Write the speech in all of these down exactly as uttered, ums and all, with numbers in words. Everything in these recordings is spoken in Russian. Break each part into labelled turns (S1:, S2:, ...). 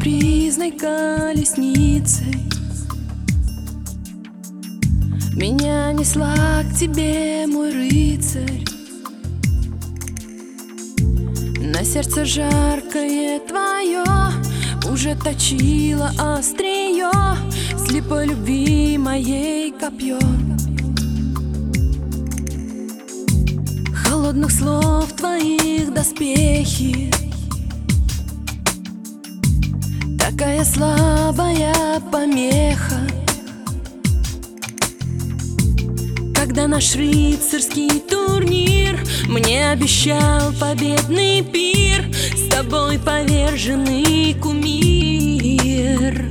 S1: капризной колесницей меня несла к тебе, мой рыцарь. На сердце жаркое твое уже точило острие слепой любви моей копье. Холодных слов твоих доспехи, такая слабая помеха, когда наш рыцарский турнир мне обещал победный пир, с тобой поверженный кумир.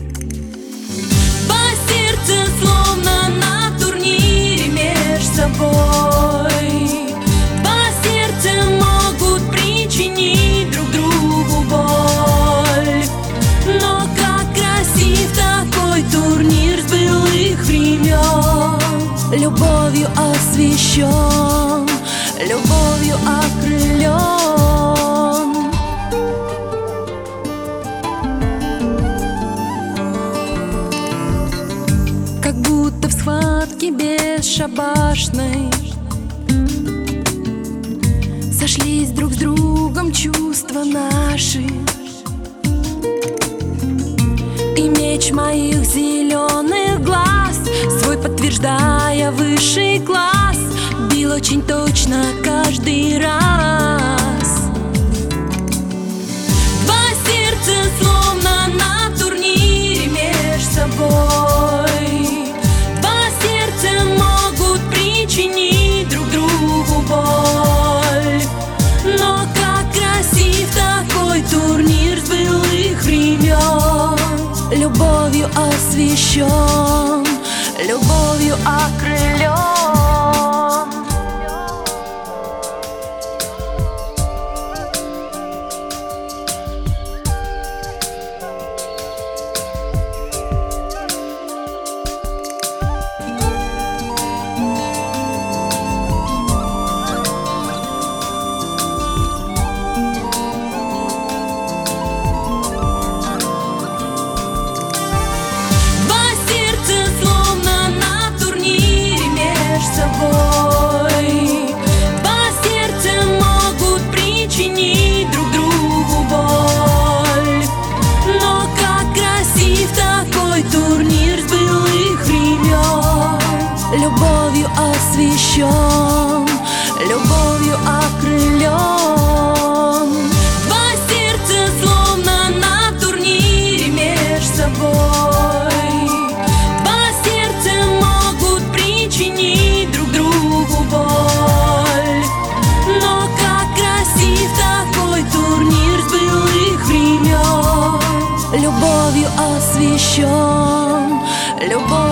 S1: По сердцу словно на турнире меж собой, по сердцу могут причинить друг другу боль. Но как красив такой турнир с былых времен, любовью освещен, любовью окрылен. Как будто в схватке бесшабашной сошлись друг с другом чувства наши, и меч моих зеленых глаз, свой подтверждая высший класс, бил очень точно каждый раз. Два сердца словно на турнире меж собой, два сердца могут причинить друг другу боль. Но как красив такой турнир с былых времен, любовью освещен, любовью окрылен. Два сердца могут причинить друг другу боль. Но как красив такой турнир с былых времен, любовью освещен, любовью окрылен. Два сердца словно на турнире меж собой, два сердца могут причинить друг другу боль. Но как красив такой турнир с былых времен, любовью освещен, любовью